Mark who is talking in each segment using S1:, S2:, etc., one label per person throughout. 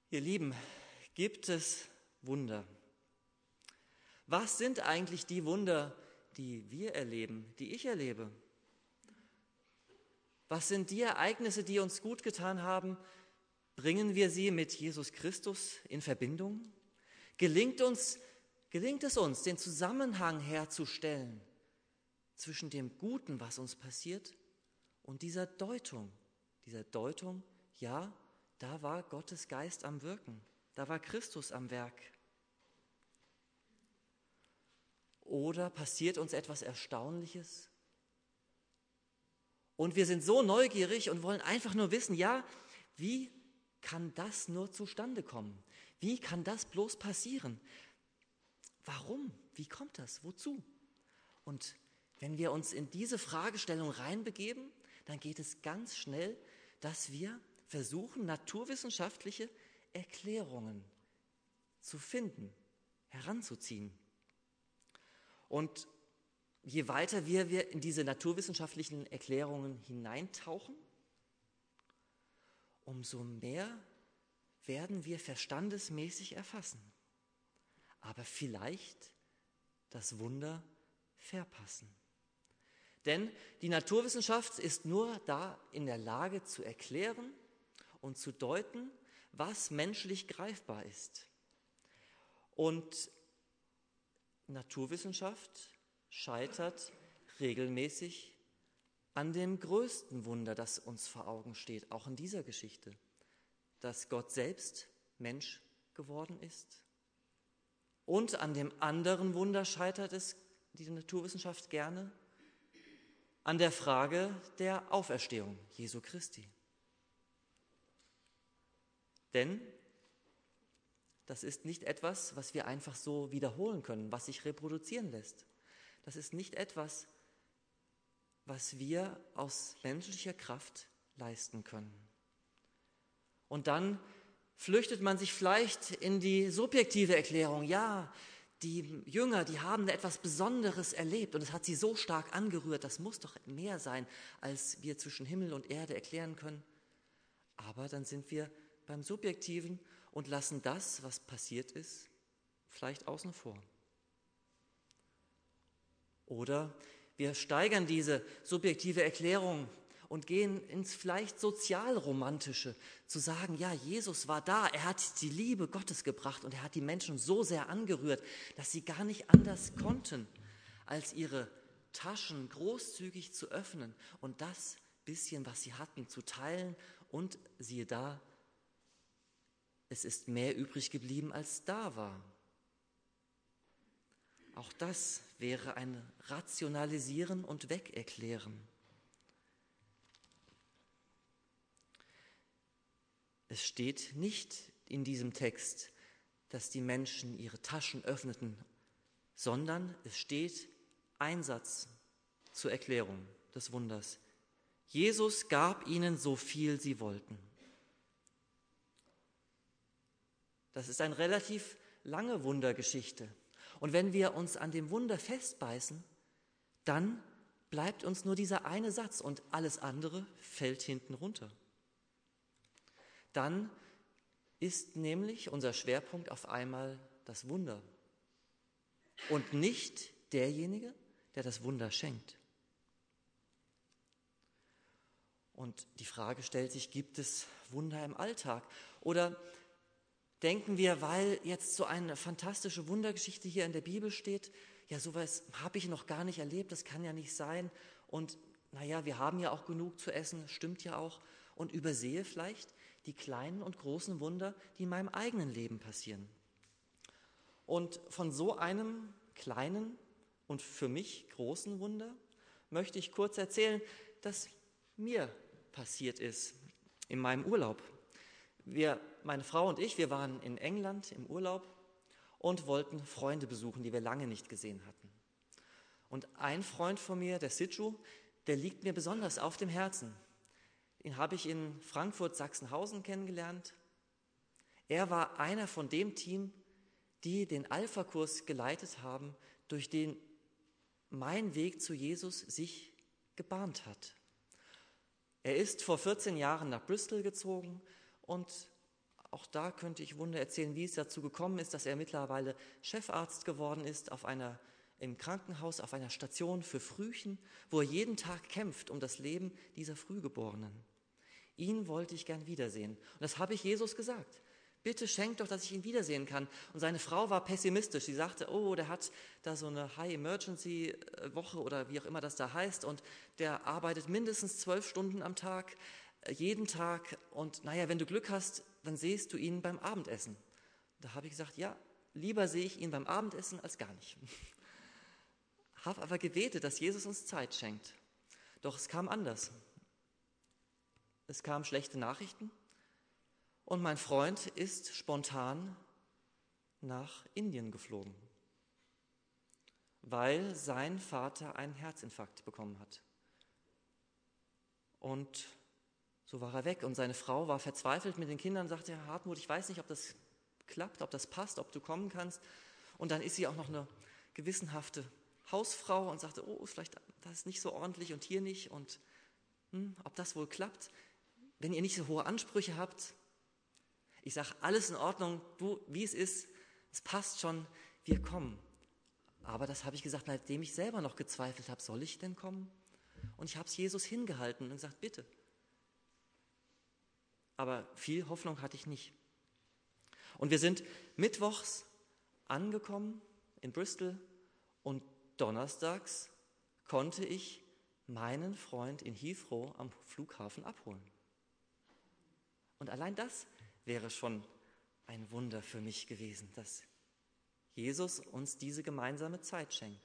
S1: Ihr Lieben, gibt es Wunder? Was sind eigentlich die Wunder, die wir erleben, die ich erlebe? Was sind die Ereignisse, die uns gut getan haben? Bringen wir sie mit Jesus Christus in Verbindung? Gelingt es uns, den Zusammenhang herzustellen zwischen dem Guten, was uns passiert, und dieser Deutung, ja, da war Gottes Geist am Wirken, da war Christus am Werk. Oder passiert uns etwas Erstaunliches? Und wir sind so neugierig und wollen einfach nur wissen, ja, wie kann das nur zustande kommen? Wie kann das bloß passieren? Warum? Wie kommt das? Wozu? Und wenn wir uns in diese Fragestellung reinbegeben, dann geht es ganz schnell, dass wir versuchen, naturwissenschaftliche Erklärungen zu finden, heranzuziehen. Und je weiter wir in diese naturwissenschaftlichen Erklärungen hineintauchen, umso mehr werden wir verstandesmäßig erfassen, aber vielleicht das Wunder verpassen. Denn die Naturwissenschaft ist nur da in der Lage zu erklären und zu deuten, was menschlich greifbar ist. Und Naturwissenschaft scheitert regelmäßig an dem größten Wunder, das uns vor Augen steht, auch in dieser Geschichte, dass Gott selbst Mensch geworden ist. Und an dem anderen Wunder scheitert es die Naturwissenschaft gerne, an der Frage der Auferstehung Jesu Christi. Denn das ist nicht etwas, was wir einfach so wiederholen können, was sich reproduzieren lässt. Das ist nicht etwas, was wir aus menschlicher Kraft leisten können. Und dann flüchtet man sich vielleicht in die subjektive Erklärung. Ja, die Jünger, die haben etwas Besonderes erlebt und es hat sie so stark angerührt. Das muss doch mehr sein, als wir zwischen Himmel und Erde erklären können. Aber dann sind wir beim Subjektiven und lassen das, was passiert ist, vielleicht außen vor. Oder wir steigern diese subjektive Erklärung und gehen ins vielleicht Sozialromantische, zu sagen, ja, Jesus war da, er hat die Liebe Gottes gebracht und er hat die Menschen so sehr angerührt, dass sie gar nicht anders konnten, als ihre Taschen großzügig zu öffnen und das bisschen, was sie hatten, zu teilen. Und siehe da, es ist mehr übrig geblieben, als da war. Auch das wäre ein Rationalisieren und Wegerklären. Es steht nicht in diesem Text, dass die Menschen ihre Taschen öffneten, sondern es steht ein Satz zur Erklärung des Wunders. Jesus gab ihnen so viel sie wollten. Das ist eine relativ lange Wundergeschichte. Und wenn wir uns an dem Wunder festbeißen, dann bleibt uns nur dieser eine Satz und alles andere fällt hinten runter. Dann ist nämlich unser Schwerpunkt auf einmal das Wunder und nicht derjenige, der das Wunder schenkt. Und die Frage stellt sich, gibt es Wunder im Alltag? Oder denken wir, weil jetzt so eine fantastische Wundergeschichte hier in der Bibel steht, ja, sowas habe ich noch gar nicht erlebt, das kann ja nicht sein. Und naja, wir haben ja auch genug zu essen, stimmt ja auch. Und übersehe vielleicht die kleinen und großen Wunder, die in meinem eigenen Leben passieren. Und von so einem kleinen und für mich großen Wunder möchte ich kurz erzählen, das mir passiert ist in meinem Urlaub. Meine Frau und ich, wir waren in England im Urlaub und wollten Freunde besuchen, die wir lange nicht gesehen hatten. Und ein Freund von mir, der Sidju, der liegt mir besonders auf dem Herzen. Den habe ich in Frankfurt Sachsenhausen kennengelernt. Er war einer von dem Team, die den Alpha-Kurs geleitet haben, durch den mein Weg zu Jesus sich gebahnt hat. Er ist vor 14 Jahren nach Bristol gezogen und Auch da könnte ich Wunder erzählen, wie es dazu gekommen ist, dass er mittlerweile Chefarzt geworden ist im Krankenhaus, auf einer Station für Frühchen, wo er jeden Tag kämpft um das Leben dieser Frühgeborenen. Ihn wollte ich gern wiedersehen. Und das habe ich Jesus gesagt. Bitte schenk doch, dass ich ihn wiedersehen kann. Und seine Frau war pessimistisch. Sie sagte, oh, der hat da so eine High-Emergency-Woche oder wie auch immer das da heißt. Und der arbeitet mindestens 12 Stunden am Tag, jeden Tag. Und naja, wenn du Glück hast, dann siehst du ihn beim Abendessen. Da habe ich gesagt, ja, lieber sehe ich ihn beim Abendessen als gar nicht. Habe aber gebetet, dass Jesus uns Zeit schenkt. Doch es kam anders. Es kamen schlechte Nachrichten und mein Freund ist spontan nach Indien geflogen, weil sein Vater einen Herzinfarkt bekommen hat. Und so war er weg und seine Frau war verzweifelt mit den Kindern und sagte, Hartmut, ich weiß nicht, ob das klappt, ob das passt, ob du kommen kannst. Und dann ist sie auch noch eine gewissenhafte Hausfrau und sagte, oh, vielleicht das ist nicht so ordentlich und hier nicht und ob das wohl klappt, wenn ihr nicht so hohe Ansprüche habt. Ich sage, alles in Ordnung, du, wie es ist, es passt schon, wir kommen. Aber das habe ich gesagt, nachdem ich selber noch gezweifelt habe, soll ich denn kommen? Und ich habe es Jesus hingehalten und gesagt, bitte. Aber viel Hoffnung hatte ich nicht. Und wir sind mittwochs angekommen in Bristol und donnerstags konnte ich meinen Freund in Heathrow am Flughafen abholen. Und allein das wäre schon ein Wunder für mich gewesen, dass Jesus uns diese gemeinsame Zeit schenkt.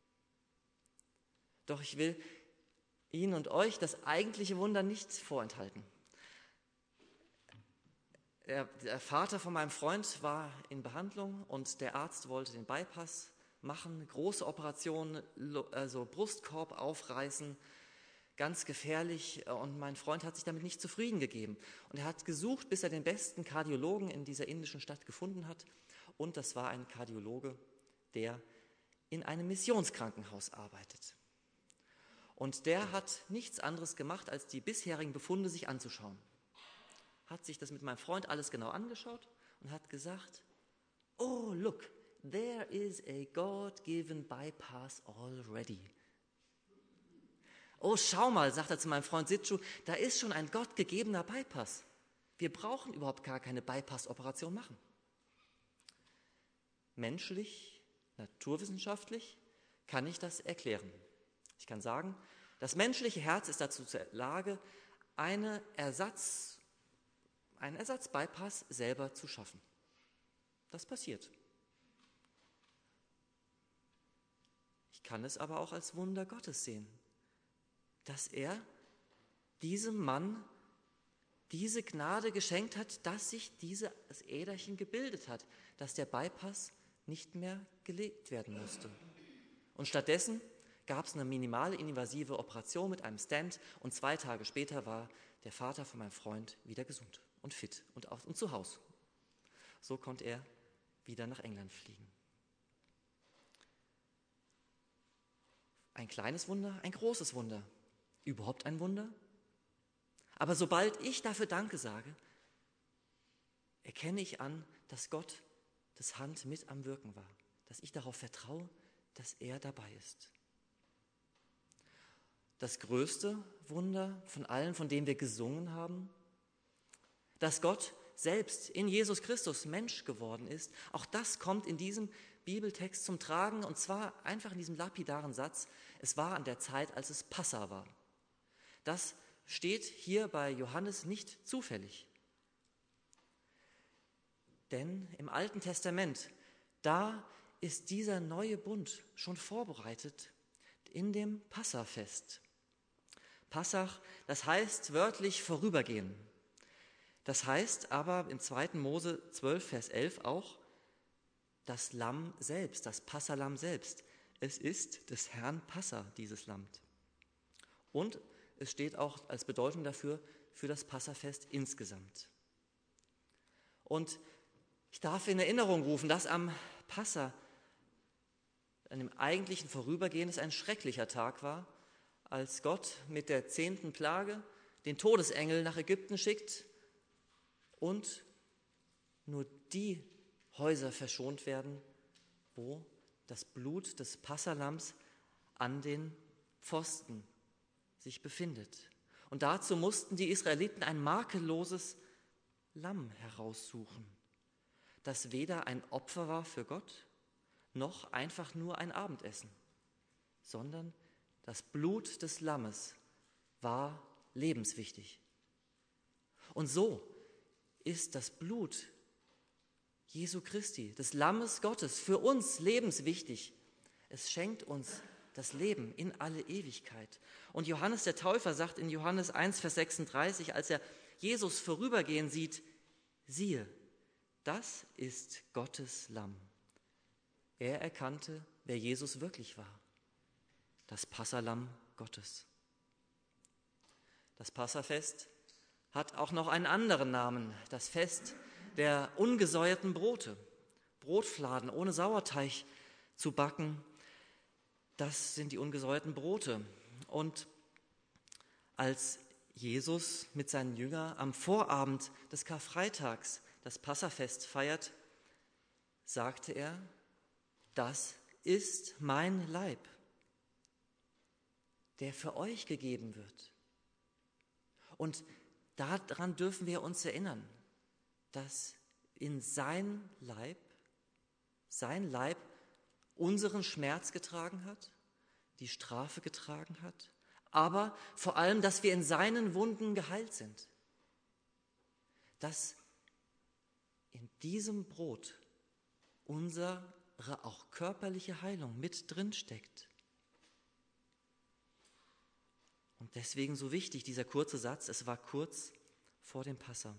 S1: Doch ich will Ihnen und euch das eigentliche Wunder nicht vorenthalten. Der Vater von meinem Freund war in Behandlung und der Arzt wollte den Bypass machen, große Operation, also Brustkorb aufreißen, ganz gefährlich, und mein Freund hat sich damit nicht zufrieden gegeben. Und er hat gesucht, bis er den besten Kardiologen in dieser indischen Stadt gefunden hat. Und das war ein Kardiologe, der in einem Missionskrankenhaus arbeitet. Und der hat nichts anderes gemacht, als die bisherigen Befunde sich anzuschauen. Hat sich das mit meinem Freund alles genau angeschaut und hat gesagt, oh, look, there is a God-given bypass already. Oh, schau mal, sagt er zu meinem Freund Sitschu, da ist schon ein gottgegebener Bypass. Wir brauchen überhaupt gar keine Bypass-Operation machen. Menschlich, naturwissenschaftlich kann ich das erklären. Ich kann sagen, das menschliche Herz ist dazu in der Lage, einen Ersatzbypass selber zu schaffen. Das passiert. Ich kann es aber auch als Wunder Gottes sehen, dass er diesem Mann diese Gnade geschenkt hat, dass sich das Äderchen gebildet hat, dass der Bypass nicht mehr gelegt werden musste. Und stattdessen gab es eine minimale invasive Operation mit einem Stent und 2 Tage später war der Vater von meinem Freund wieder gesund und fit und zu Hause. So konnte er wieder nach England fliegen. Ein kleines Wunder, ein großes Wunder. Überhaupt ein Wunder? Aber sobald ich dafür Danke sage, erkenne ich an, dass Gottes Hand mit am Wirken war, dass ich darauf vertraue, dass er dabei ist. Das größte Wunder von allen, von dem wir gesungen haben, dass Gott selbst in Jesus Christus Mensch geworden ist, auch das kommt in diesem Bibeltext zum Tragen, und zwar einfach in diesem lapidaren Satz, es war an der Zeit, als es Passa war. Das steht hier bei Johannes nicht zufällig. Denn im Alten Testament, da ist dieser neue Bund schon vorbereitet in dem Passafest. Passach, das heißt wörtlich vorübergehen. Das heißt aber in 2. Mose 12, Vers 11 auch, das Lamm selbst, das Passalamm selbst. Es ist des Herrn Passa, dieses Lamm. Und es steht auch als Bedeutung dafür, für das Passafest insgesamt. Und ich darf in Erinnerung rufen, dass am Passa, an dem eigentlichen Vorübergehen, es ein schrecklicher Tag war, als Gott mit der 10. Plage den Todesengel nach Ägypten schickt und nur die Häuser verschont werden, wo das Blut des Passalams an den Pfosten sich befindet. Und dazu mussten die Israeliten ein makelloses Lamm heraussuchen, das weder ein Opfer war für Gott, noch einfach nur ein Abendessen, sondern das Blut des Lammes war lebenswichtig. Und so ist das Blut Jesu Christi, des Lammes Gottes, für uns lebenswichtig. Es schenkt uns das Leben in alle Ewigkeit. Und Johannes der Täufer sagt in Johannes 1, Vers 36, als er Jesus vorübergehen sieht, siehe, das ist Gottes Lamm. Er erkannte, wer Jesus wirklich war, das Passahlamm Gottes. Das Passafest hat auch noch einen anderen Namen, das Fest der ungesäuerten Brote. Brotfladen ohne Sauerteig zu backen, das sind die ungesäuerten Brote. Und als Jesus mit seinen Jüngern am Vorabend des Karfreitags das Passafest feiert, sagte er, das ist mein Leib, der für euch gegeben wird. Und daran dürfen wir uns erinnern, dass in sein Leib unseren Schmerz getragen hat, die Strafe getragen hat, aber vor allem, dass wir in seinen Wunden geheilt sind. Dass in diesem Brot unsere auch körperliche Heilung mit drin steckt. Und deswegen so wichtig dieser kurze Satz, es war kurz vor dem Passa.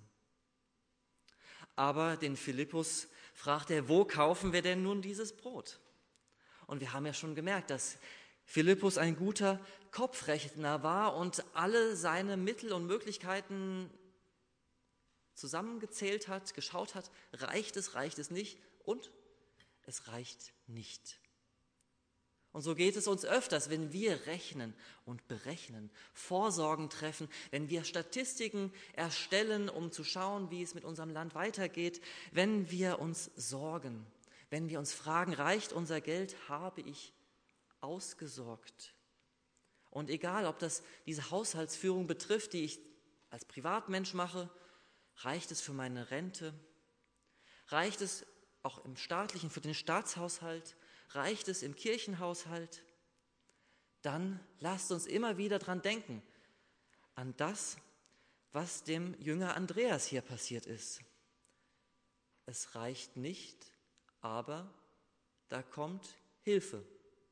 S1: Aber den Philippus fragt er, wo kaufen wir denn nun dieses Brot? Und wir haben ja schon gemerkt, dass Philippus ein guter Kopfrechner war und alle seine Mittel und Möglichkeiten zusammengezählt hat, geschaut hat, reicht es nicht und es reicht nicht. Und so geht es uns öfters, wenn wir rechnen und berechnen, Vorsorgen treffen, wenn wir Statistiken erstellen, um zu schauen, wie es mit unserem Land weitergeht, wenn wir uns sorgen, wenn wir uns fragen, reicht unser Geld, habe ich ausgesorgt? Und egal, ob das diese Haushaltsführung betrifft, die ich als Privatmensch mache, reicht es für meine Rente, reicht es auch im staatlichen, für den Staatshaushalt, reicht es im Kirchenhaushalt, dann lasst uns immer wieder dran denken, an das, was dem Jünger Andreas hier passiert ist. Es reicht nicht, aber da kommt Hilfe.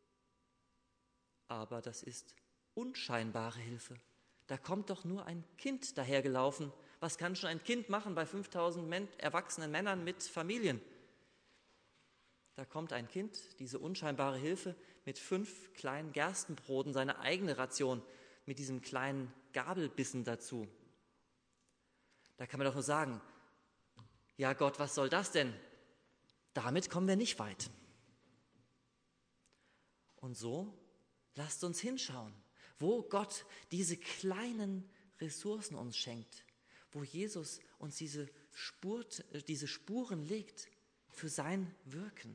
S1: Aber das ist unscheinbare Hilfe. Da kommt doch nur ein Kind dahergelaufen. Was kann schon ein Kind machen bei 5000 erwachsenen Männern mit Familien? Da kommt ein Kind, diese unscheinbare Hilfe, mit 5 kleinen Gerstenbroten, seine eigene Ration, mit diesem kleinen Gabelbissen dazu. Da kann man doch nur sagen, ja Gott, was soll das denn? Damit kommen wir nicht weit. Und so lasst uns hinschauen, wo Gott diese kleinen Ressourcen uns schenkt, wo Jesus uns diese Spuren legt für sein Wirken.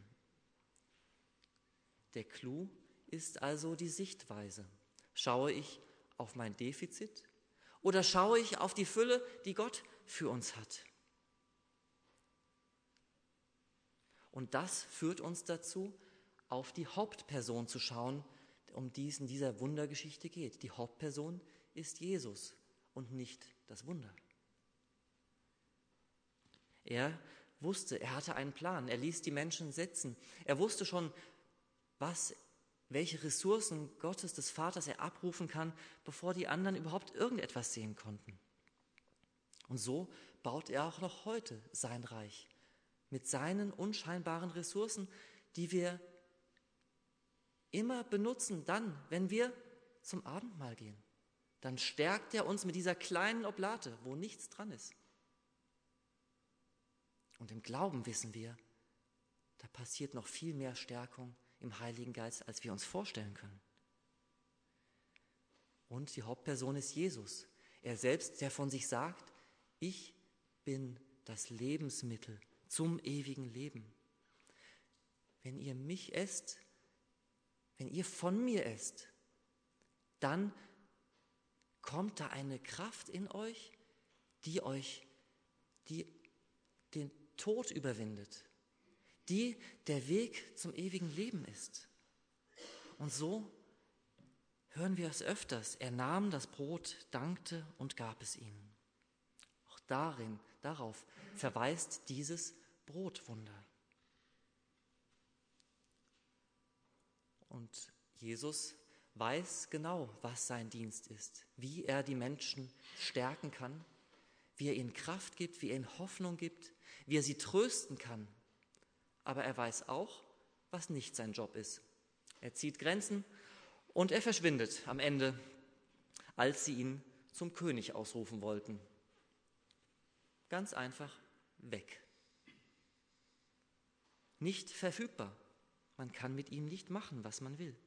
S1: Der Clou ist also die Sichtweise. Schaue ich auf mein Defizit oder schaue ich auf die Fülle, die Gott für uns hat? Und das führt uns dazu, auf die Hauptperson zu schauen, um die es in dieser Wundergeschichte geht. Die Hauptperson ist Jesus und nicht das Wunder. Er wusste, er hatte einen Plan, er ließ die Menschen sitzen. Er wusste schon, welche Ressourcen Gottes, des Vaters er abrufen kann, bevor die anderen überhaupt irgendetwas sehen konnten. Und so baut er auch noch heute sein Reich mit seinen unscheinbaren Ressourcen, die wir immer benutzen, dann, wenn wir zum Abendmahl gehen. Dann stärkt er uns mit dieser kleinen Oblate, wo nichts dran ist. Und im Glauben wissen wir, da passiert noch viel mehr Stärkung im Heiligen Geist, als wir uns vorstellen können. Und die Hauptperson ist Jesus. Er selbst, der von sich sagt, ich bin das Lebensmittel zum ewigen Leben. Wenn ihr mich esst, wenn ihr von mir esst, dann kommt da eine Kraft in euch, die den Tod überwindet, die der Weg zum ewigen Leben ist. Und so hören wir es öfters. Er nahm das Brot, dankte und gab es ihnen. Auch darauf verweist dieses Brotwunder. Und Jesus weiß genau, was sein Dienst ist, wie er die Menschen stärken kann, wie er ihnen Kraft gibt, wie er ihnen Hoffnung gibt, wie er sie trösten kann. Aber er weiß auch, was nicht sein Job ist. Er zieht Grenzen und er verschwindet am Ende, als sie ihn zum König ausrufen wollten. Ganz einfach weg. Nicht verfügbar. Man kann mit ihm nicht machen, was man will.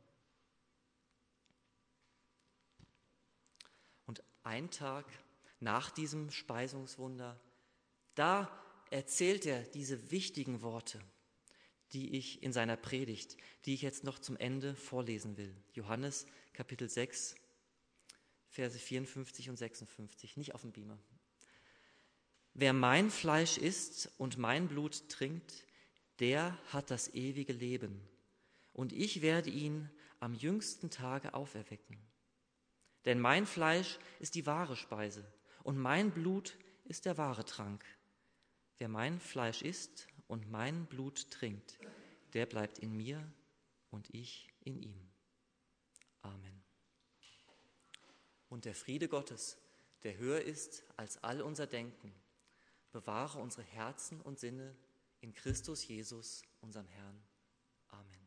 S1: Und ein Tag nach diesem Speisungswunder, da erzählt er diese wichtigen Worte, die ich in seiner Predigt, die ich jetzt noch zum Ende vorlesen will. Johannes Kapitel 6, Verse 54 und 56, nicht auf dem Beamer. Wer mein Fleisch isst und mein Blut trinkt, der hat das ewige Leben, und ich werde ihn am jüngsten Tage auferwecken. Denn mein Fleisch ist die wahre Speise, und mein Blut ist der wahre Trank. Wer mein Fleisch isst und mein Blut trinkt, der bleibt in mir und ich in ihm. Amen. Und der Friede Gottes, der höher ist als all unser Denken, bewahre unsere Herzen und Sinne in Christus Jesus, unserem Herrn. Amen.